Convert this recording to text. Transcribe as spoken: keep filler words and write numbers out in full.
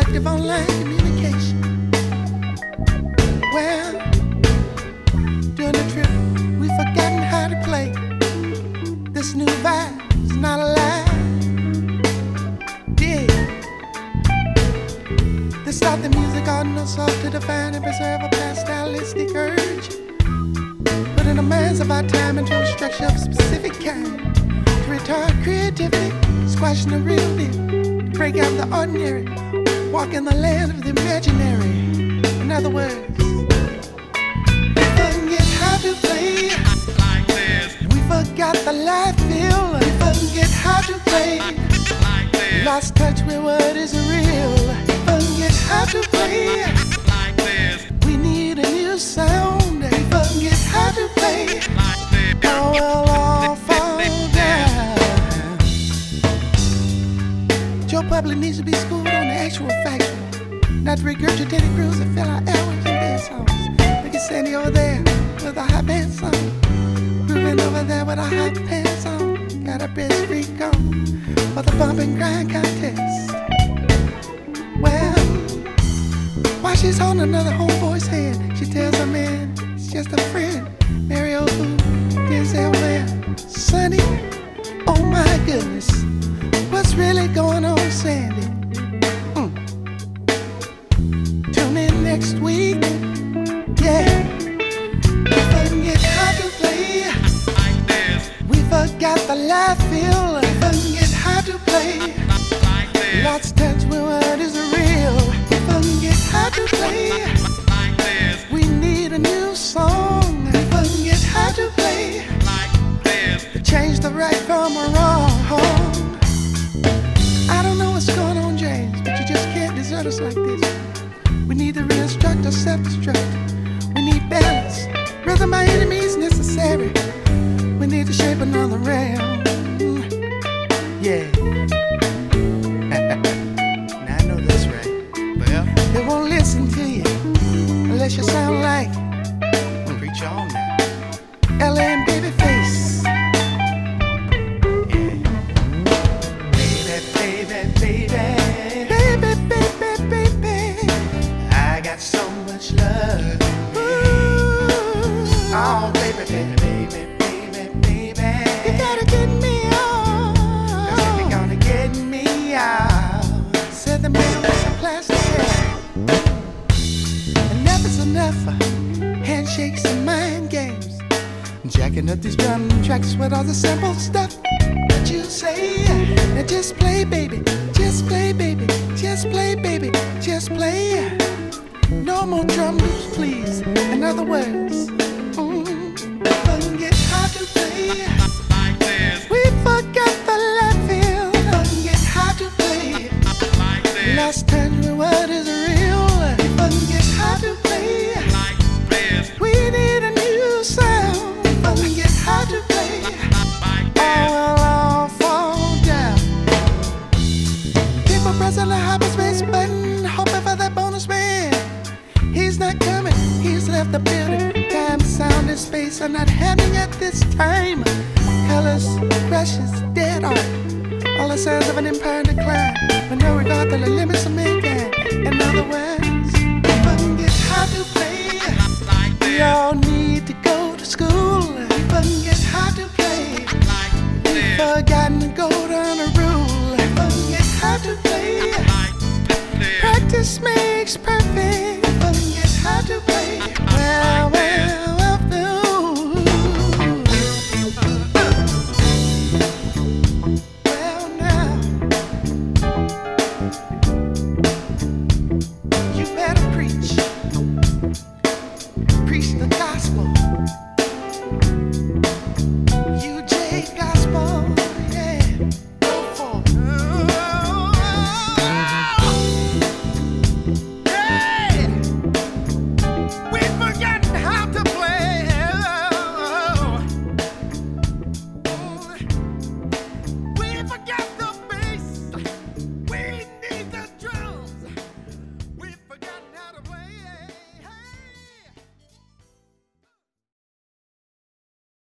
effective online communication. Well, during the trip, we've forgotten how to play. This new vibe is not a lie. Yeah. This start the music on no soft to define and preserve a past stylistic urge. Put in the minds of our time into a structure of specific kind. To retard creativity, squashing the real deal. To break out the ordinary, walk in the land of the imaginary. In other words, we forget how to play like this. We forgot the life feel. We forget how to play like this. Lost touch with what is real. We forget how to play like this. We need a new sound. We forget how to play like this. Now we'll all fall down. Joe Public needs to be schooled on the actual factual, not regurgitated grooves that fill our airways and dance songs. Look at Sandy over there with a hot pants on, grooving over there with a hot pants on. Got a best freak on for the bump and grind contest. Well, while she's holding another homeboy's hand, she tells her man it's just a friend. Mario who Denzel there, Sonny. Oh my goodness, what's really going on, Sandy? Mm. Tune in next week. Yeah. We forget how to play like this. We forgot the life feel. We forget how to play like this. Lost touch with what is real. We forget how to play like this. We need a new song. We forget how to play like this. To change the right from a wrong. I don't know what's going on, James, but you just can't desert us like this. We need to re-instruct or self-destruct. We need balance. Rhythm by any means necessary. We need to shape another round. Yeah. Now I know that's right. Well, they won't listen to you unless you sound like preach on now. L A and Babyface. Oh, baby, baby, baby, baby, baby. You gotta get me on. 'Cause if you're gonna get me out, said the man with the plastic hair. Enough is enough. Handshakes and mind games. Jacking up these drum tracks with all the simple stuff. What you say? Now just play, baby. Just play, baby. Just play, baby. Just play. No more drum loops, please. In other words, forget how to play like this. We forgot the life feel. Forget how to play like this. Lost touch with what is real. Forget how to play like this. We need a new sound. Forget how to play like this. Or we'll all fall down. People pressing the hyperspace button, hoping for that bonus man. He's not coming. He's left the building. Time, sound, and space are not happening at this time. Colors, brushes, dead art. All the signs of an empire in decline. With no regard to the limits of mankind. In other words, forget how to play. We all need to go to school. Forget how to play. We've forgotten the golden rule. Forget how to play. Practice makes perfect. Forget how to play. Well, well, well, ooh. Well, now you better preach, preach the gospel.